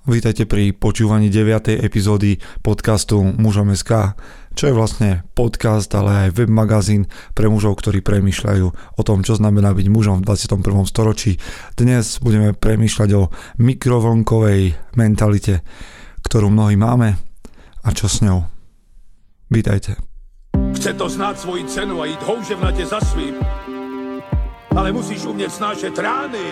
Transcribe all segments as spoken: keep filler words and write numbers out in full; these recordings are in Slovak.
Vítajte pri počúvaní deviatej epizódy podcastu Mužom bodka es ká, čo je vlastne podcast, ale aj web magazín pre mužov, ktorí premýšľajú o tom, čo znamená byť mužom v dvadsiatom prvom storočí. Dnes budeme premýšľať o mikrovlnkovej mentalite, ktorú mnohí máme a čo s ňou. Vítajte. Chce to znát svoji cenu a jít houževnatě za svým, ale musíš umět snášet rány.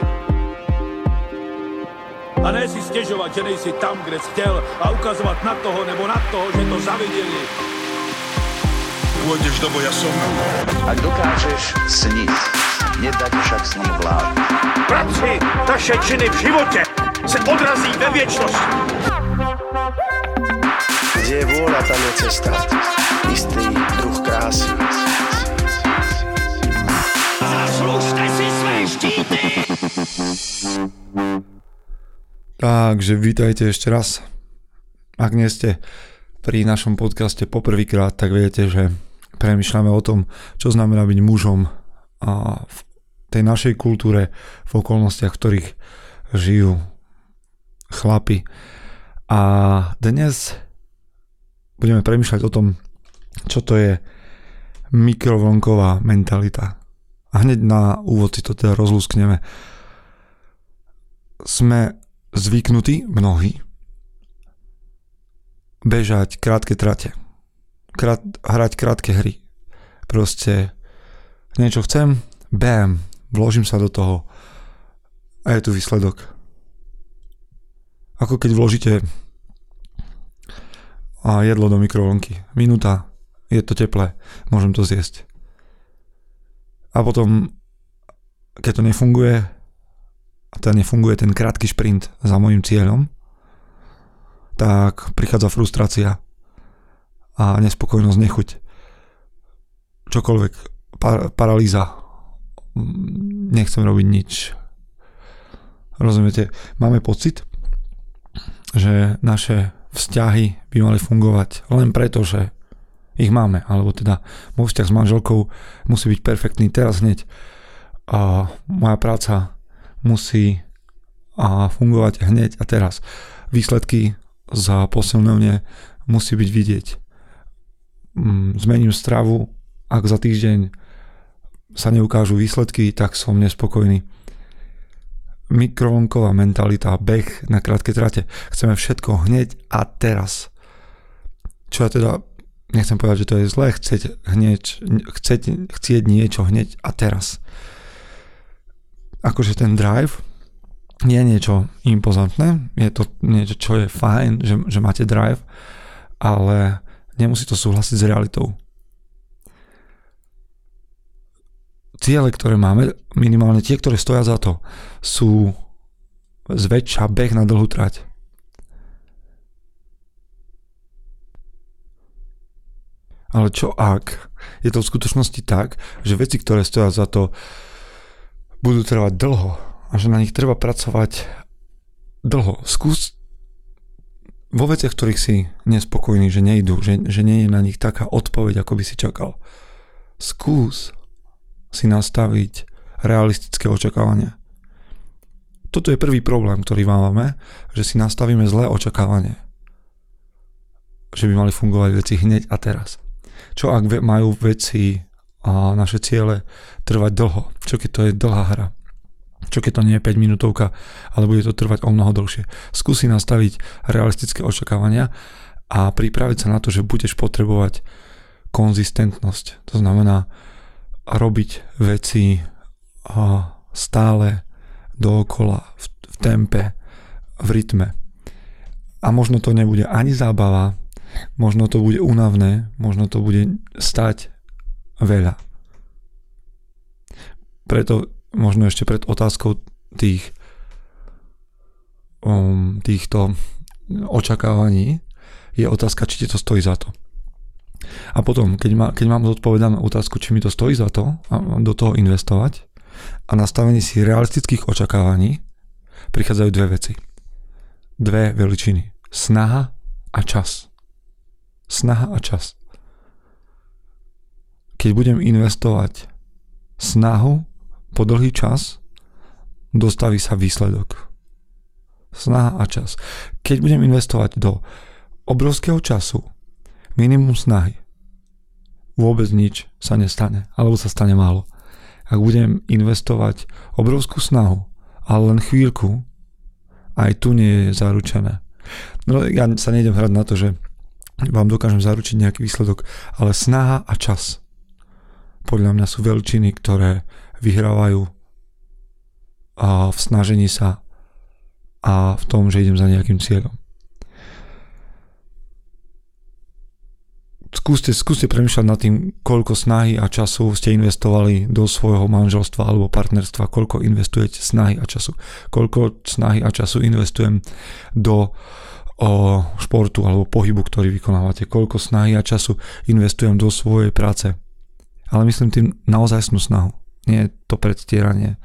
A ne si stěžovat, že nejsi tam, kde jsi chtěl a ukazovat na toho nebo na toho, že to zaviděli. Pôjdeš do boja som. Ak dokážeš sniť, nedať však sním vlád. Práci, naše činy v životě se odrazí ve věčnosti. Kde je vôľa, tam je cesta. Istý druh krásy. Zaslužte si své štíty! Takže vítajte ešte raz. Ak nie ste pri našom podcaste poprvýkrát, tak viete, že premýšľame o tom, čo znamená byť mužom a v tej našej kultúre, v okolnostiach, v ktorých žijú chlapi. A dnes budeme premýšľať o tom, čo to je mikrovlnková mentalita. A hneď na úvod si to teda rozlúskneme. Sme zvyknutí mnohí bežať krátke trate, krát, hrať krátke hry. Proste niečo chcem, bam, vložím sa do toho a je tu výsledok. Ako keď vložíte a jedlo do mikrovlnky. Minúta, je to teplé, môžem to zjesť. A potom, keď to nefunguje, a teda nefunguje ten krátky šprint za môjim cieľom, tak prichádza frustrácia a nespokojnosť, nechuť. Čokoľvek, par- paralýza, nechcem robiť nič. Rozumiete? Máme pocit, že naše vzťahy by mali fungovať len preto, že ich máme, alebo teda môj vzťah s manželkou musí byť perfektný teraz hneď a moja práca musí a fungovať hneď a teraz. Výsledky za posilňovne musí byť vidieť. Zmením stravu, ak za týždeň sa neukážu výsledky, tak som nespokojný. Mikrovlnková mentalita, beh na krátke trate. Chceme všetko hneď a teraz. Čo ja teda nechcem povedať, že to je zlé, chcieť hneď, chcieť, chcieť niečo hneď a teraz. Akože ten drive je niečo impozantné, je to niečo, čo je fajn, že, že máte drive, ale nemusí to súhlasiť s realitou. Ciele, ktoré máme, minimálne tie, ktoré stoja za to, sú zväčša beh na dlhú trať. Ale čo ak je to v skutočnosti tak, že veci, ktoré stoja za to, budú trvať dlho a že na nich treba pracovať dlho. Skús vo veciach, ktorých si nespokojný, že nejdú, že, že nie je na nich taká odpoveď, ako by si čakal. Skús si nastaviť realistické očakávania. Toto je prvý problém, ktorý máme, že si nastavíme zlé očakávanie. Že by mali fungovať veci hneď a teraz. Čo ak majú veci a naše ciele trvať dlho? Čo keď to je dlhá hra? Čo keď to nie je päť minútovka, ale bude to trvať o mnoho dlhšie? Skúsi nastaviť realistické očakávania a pripraviť sa na to, že budeš potrebovať konzistentnosť. To znamená robiť veci stále dookola, v, v tempe, v rytme. A možno to nebude ani zábava, možno to bude únavné, možno to bude stať veľa. Preto možno ešte pred otázkou tých um, týchto očakávaní je otázka, či ti to stojí za to. A potom, keď, má, keď mám zodpovedanú otázku, či mi to stojí za to a do toho investovať a nastavenie si realistických očakávaní, prichádzajú dve veci. Dve veličiny. Snaha a čas. Snaha a čas. Keď budem investovať snahu po dlhý čas, dostaví sa výsledok. Snaha a čas. Keď budem investovať do obrovského času, minimum snahy, vôbec nič sa nestane, alebo sa stane málo. Ak budem investovať obrovskú snahu, ale len chvíľku, aj tu nie je zaručené. No ja sa nejdem hrať na to, že vám dokážem zaručiť nejaký výsledok, ale snaha a čas podľa mňa sú veľčiny, ktoré vyhrávajú a v snažení sa a v tom, že idem za nejakým cieľom. Skúste, skúste premýšľať nad tým, koľko snahy a času ste investovali do svojho manželstva alebo partnerstva, koľko investujete snahy a času, koľko snahy a času investujem do o, športu alebo pohybu, ktorý vykonávate, koľko snahy a času investujem do svojej práce. Ale myslím tým naozajstnú snahu, nie to predstieranie.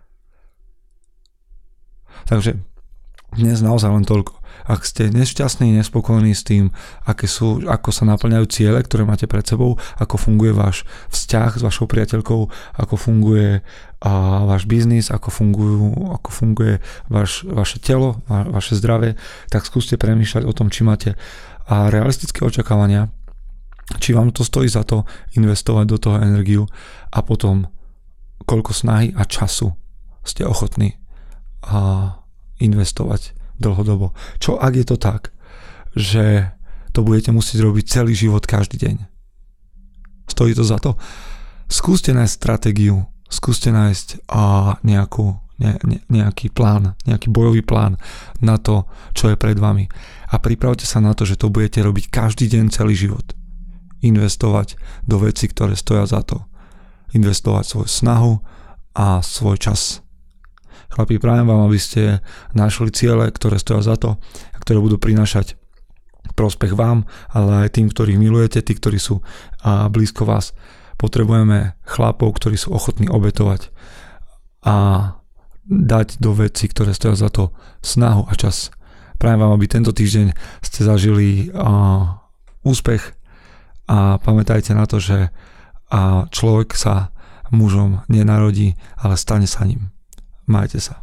Takže dnes naozaj len toľko. Ak ste nešťastní, nespokojní s tým, aké sú, ako sa naplňajú ciele, ktoré máte pred sebou, ako funguje váš vzťah s vašou priateľkou, ako funguje a, váš biznis, ako, fungujú, ako funguje vaš, vaše telo, va, vaše zdravie, tak skúste premýšľať o tom, či máte a realistické očakávania, či vám to stojí za to investovať do toho energiu a potom koľko snahy a času ste ochotní a investovať dlhodobo. Čo ak je to tak, že to budete musieť robiť celý život každý deň? Stojí to za to? Skúste nájsť stratégiu, skúste nájsť a nejakú, ne, ne, nejaký plán, nejaký bojový plán na to, čo je pred vami. A pripravte sa na to, že to budete robiť každý deň celý život. Investovať do vecí, ktoré stoja za to. Investovať svoju snahu a svoj čas. Chlapi, prajem vám, aby ste našli ciele, ktoré stoja za to a ktoré budú prinášať prospech vám, ale aj tým, ktorých milujete, tí, ktorí sú a blízko vás. Potrebujeme chlapov, ktorí sú ochotní obetovať a dať do vecí, ktoré stoja za to snahu a čas. Prajem vám, aby tento týždeň ste zažili a, úspech a pamätajte na to, že a človek sa mužom nenarodí, ale stane sa ním. Majte sa.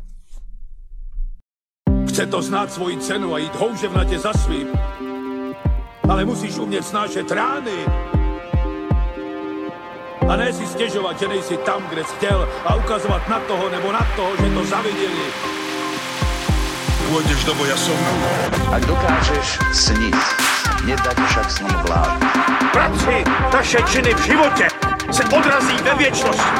Chce to znát svoji cenu a jít houževnatě za svým. Ale musíš umět snášet rány. A ne si stěžovat, že nejsi tam, kde jsi chtěl a ukazovat na toho nebo na toho, že to zaviděli. Pôjdeš do boja som. Ak dokážeš sniť, nedať však snom vlád. Práci, naše činy v životě se odrazí ve věčnosti.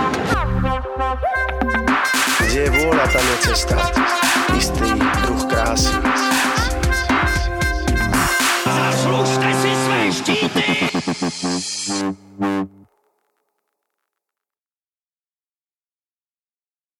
Kde je vôľa, tam je cesta. Istý druh krásy.